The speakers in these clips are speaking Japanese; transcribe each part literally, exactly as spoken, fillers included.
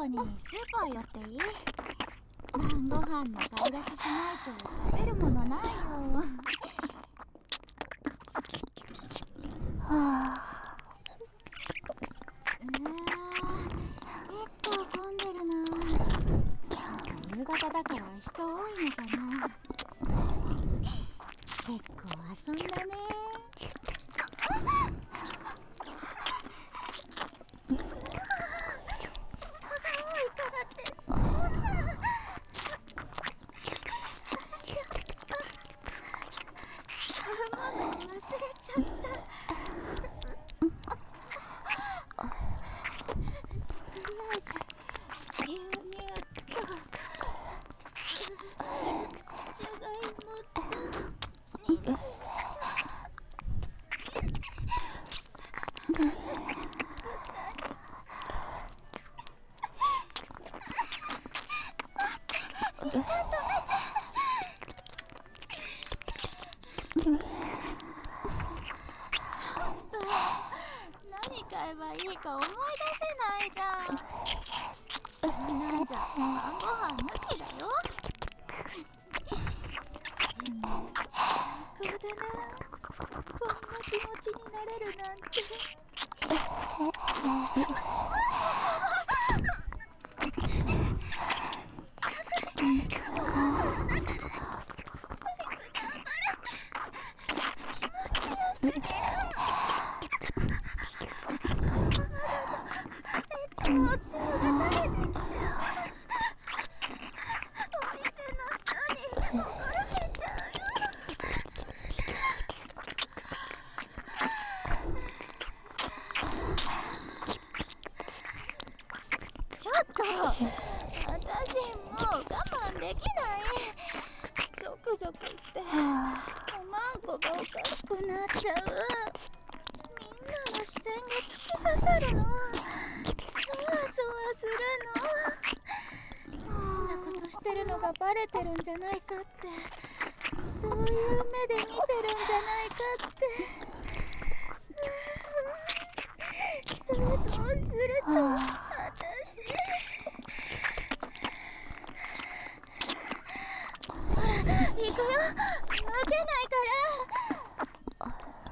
後にスーパー寄っていい？晩ご飯の買い出ししないと食べるものないよ。 はあ。 うー結構混んでるな。夕方だから人多いのかな。結構遊んだね。何買えばいいか思い出せないじゃん。そんなんじゃ晩ご飯抜きだよ。でも最高だな。こんな気持ちになれるなんて。ちょっと、私もう我慢できない。ゾクゾクしておまんこがおかしくなっちゃう。みんなの視線が突き刺さるの。そわそわするの。こんなことしてるのがバレてるんじゃないかって、そういう目で見てるんじゃないかって想像すると私ほら、行くよ。負けないから。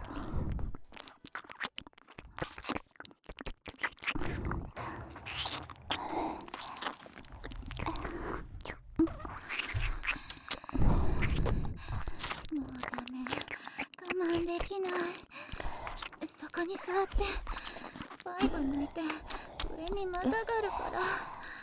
もうダメ。我慢できない。そこに座ってバイブ抜いて上にまたがるから。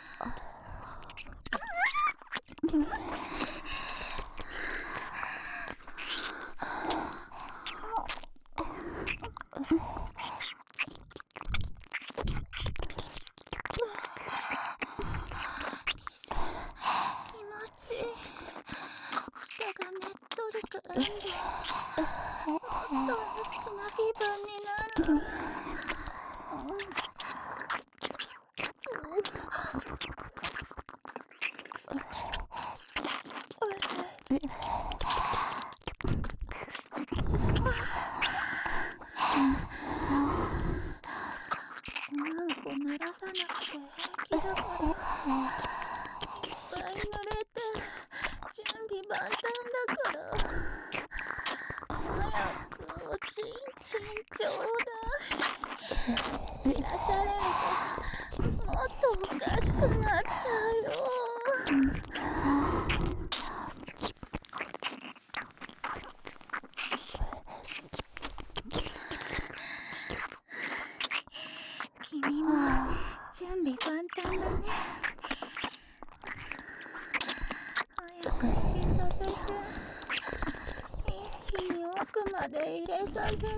なんでほんとエッチな気分になる。なんこ濡らさなくて平気だから。いっぱい濡れて準備万端だから。早くおちんちんちょうだい。じらされるともっとおかしくなっちゃうよ。君も準備万端だね。早く入れさせて。一気に奥まで入れさせて。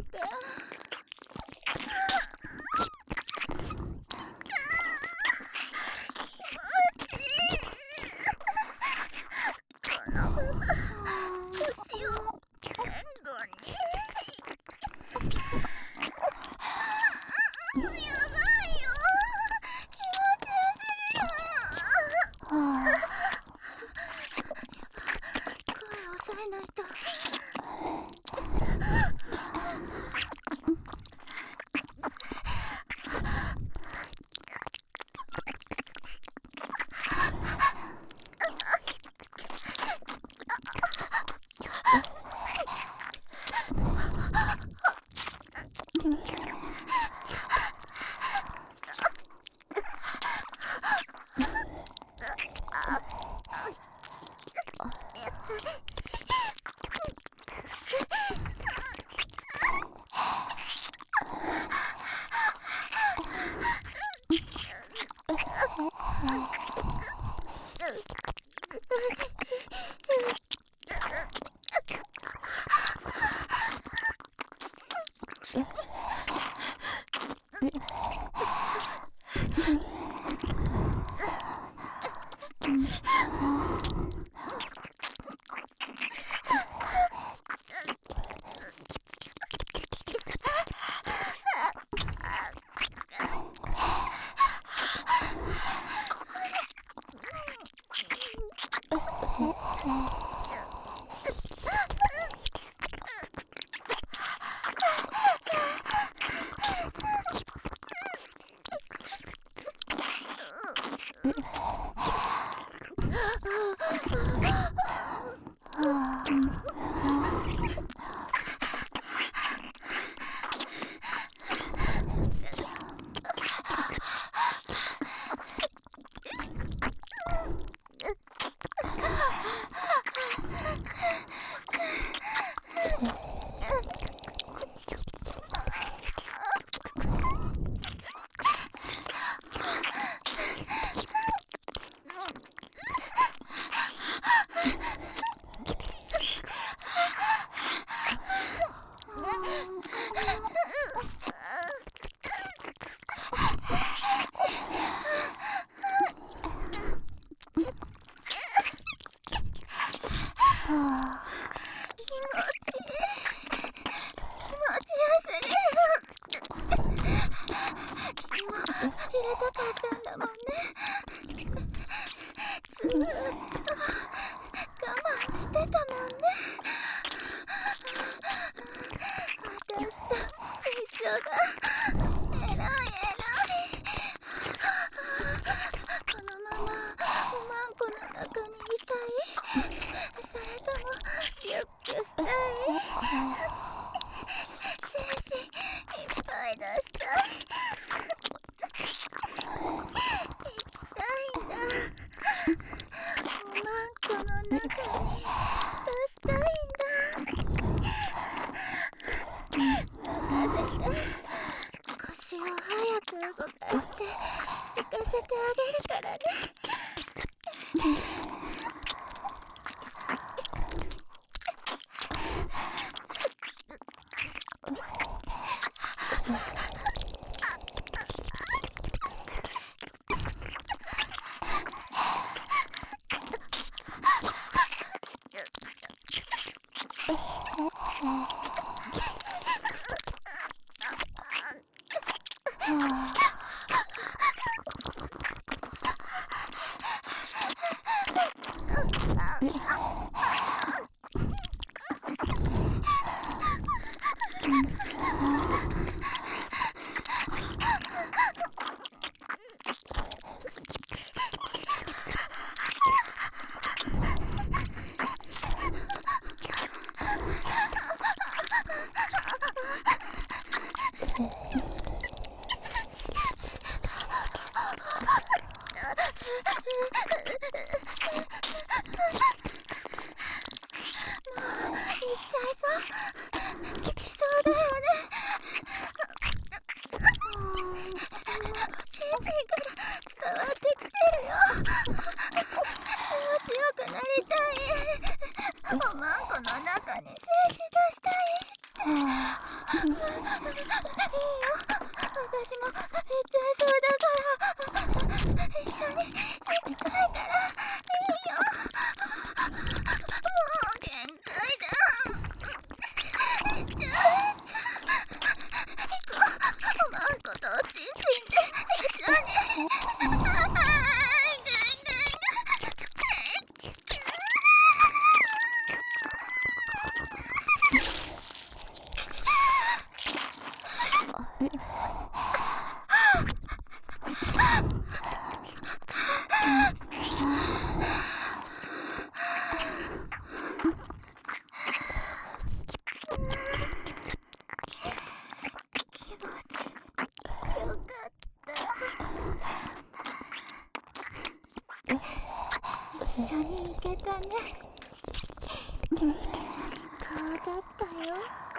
一緒に行けたね。最高だったよ。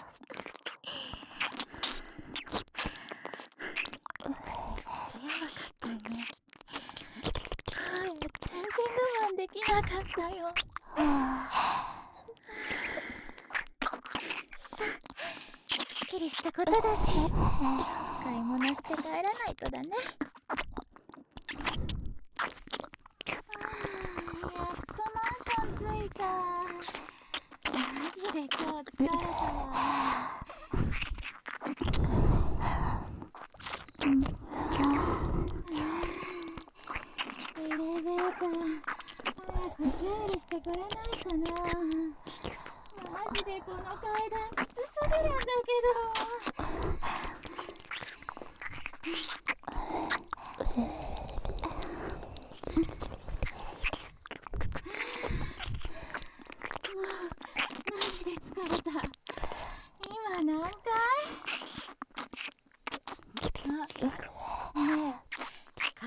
やばかったね。全然我慢できなかったよ。さあ、すっきりしたことだし、買い物して帰らないとだね。マジで今日疲れたわ。エレベーター早く修理してくれないかな。マジでこの階段きつすぎるんだけど。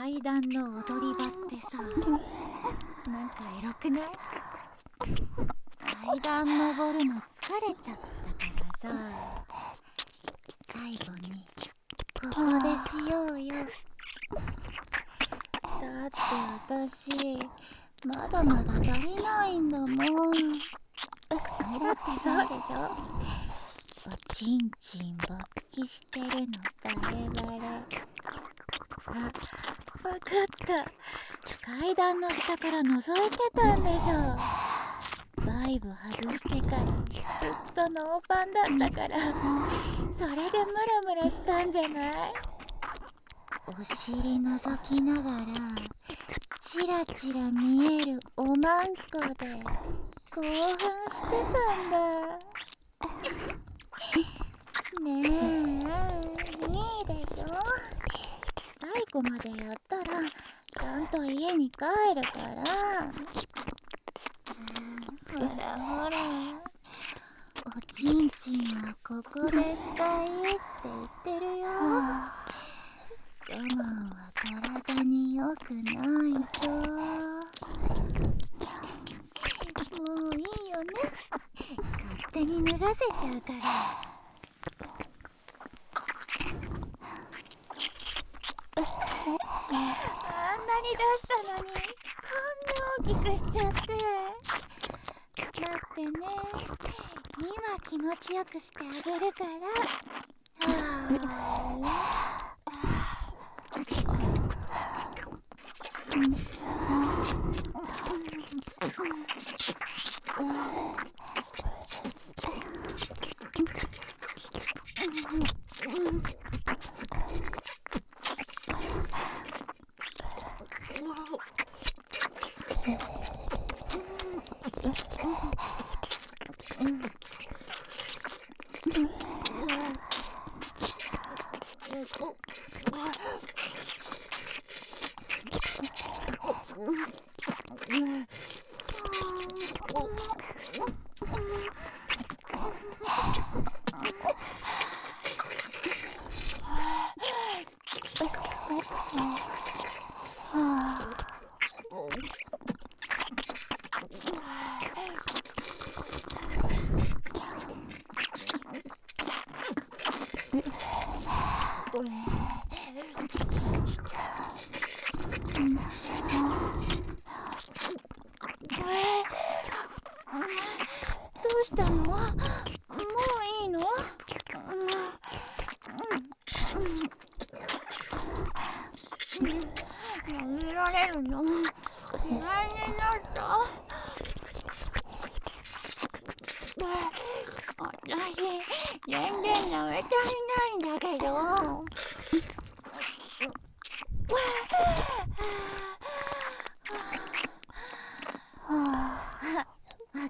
階段の踊り場ってさ、なんかエロくない？階段登るの疲れちゃったからさ、最後にここでしようよ。だって私まだまだ足りないんだもん。だってそうでしょ。おちんちん勃起してるのバレバレ。あ、わかった。階段の下から覗いてたんでしょ。バイブ外してからずっとノーパンだったから、それでムラムラしたんじゃない？お尻覗きながらチラチラ見えるおまんこで興奮してたんだ。ねえ、いいでしょ。最後までやったらちゃんと家に帰るから。ほらほら、おちんちんはここでしたいって言ってるよ。我慢は体に良くないよ。もういいよね。勝手に脱がせちゃうから。あんなに出したのにこんな大きくしちゃって。だってね、今気持ちよくしてあげるから。はどうしたの？もういいの？舐められるの？嫌いになった？私、全然舐めたいないんだけど。わかった。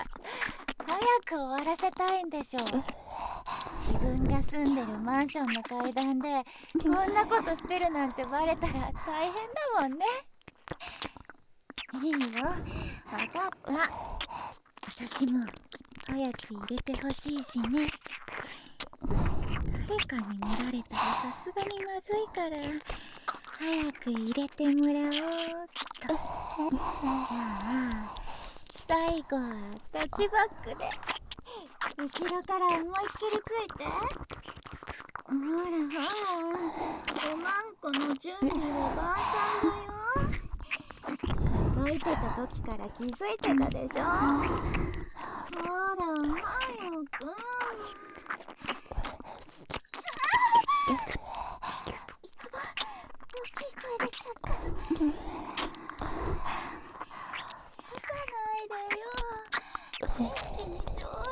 早く終わらせたいんでしょ。自分が住んでるマンションの階段でこんなことしてるなんてバレたら大変だもんね。いいよ、わかった。私も早く入れてほしいしね。誰かに見られたらさすがにまずいから早く入れてもらおうっと。じゃあ最後はタッチバックで後ろから思いっきりついて。ほらほら、おまんこの準備は万端だよ。覗いてた時から気づいてたでしょ。ほら早く。大きい声できちゃった。散らさないでよ。一気にちょうだい。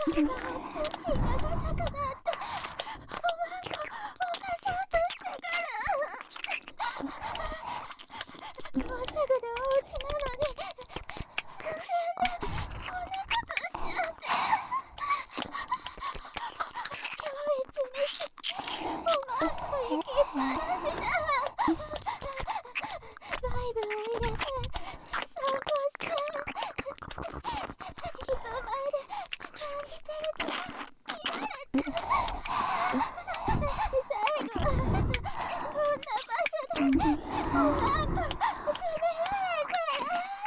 がチンチンが硬くなっておまんこを犯そうとしてくる。もうすぐでお家なのに全然こんなことしちゃって。今日一日おまんこ行きっぱなしだ。バイブを入れて散歩して人前で感じてると言われて、最後はこんな場所でおまんこ責められたら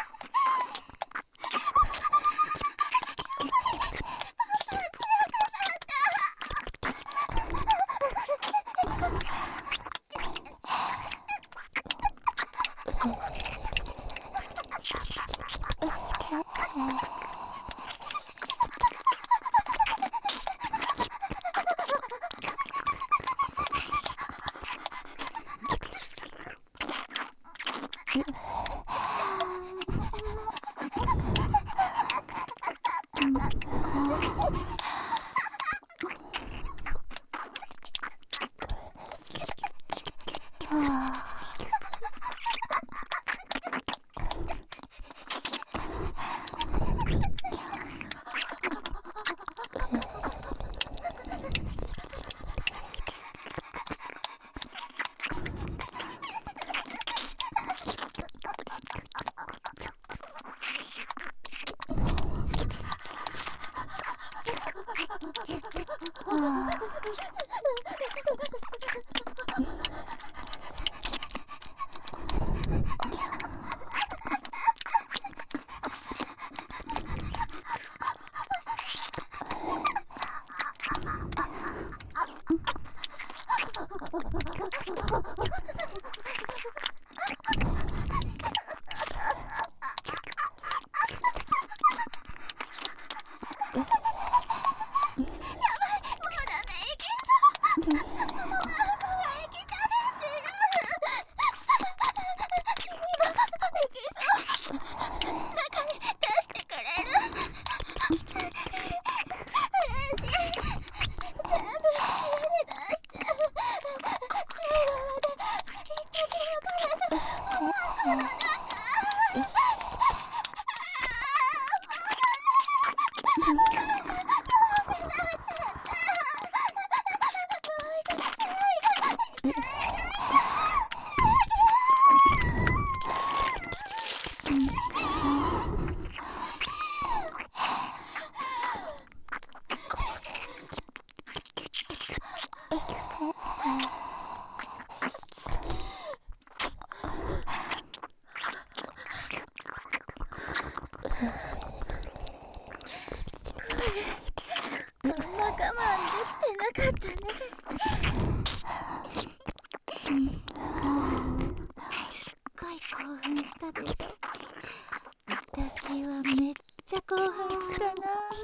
こんな我慢できてなかったね。すっごい興奮したでしょ。私はめっちゃ興奮したな。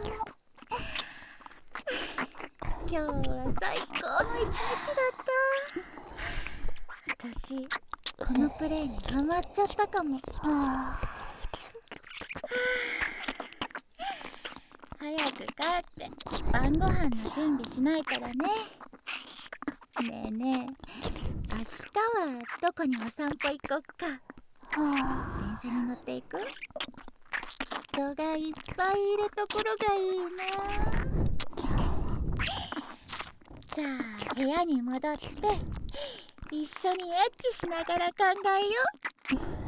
今日は最高の一日だった。私このプレイにハマっちゃったかも。はあ、早く帰って晩ご飯の準備しないからね。ねえねえ、明日はどこにお散歩行こっか。はあ、電車に乗っていく？人がいっぱいいるところがいいな。じゃあ部屋に戻って一緒にエッチしながら考えよう。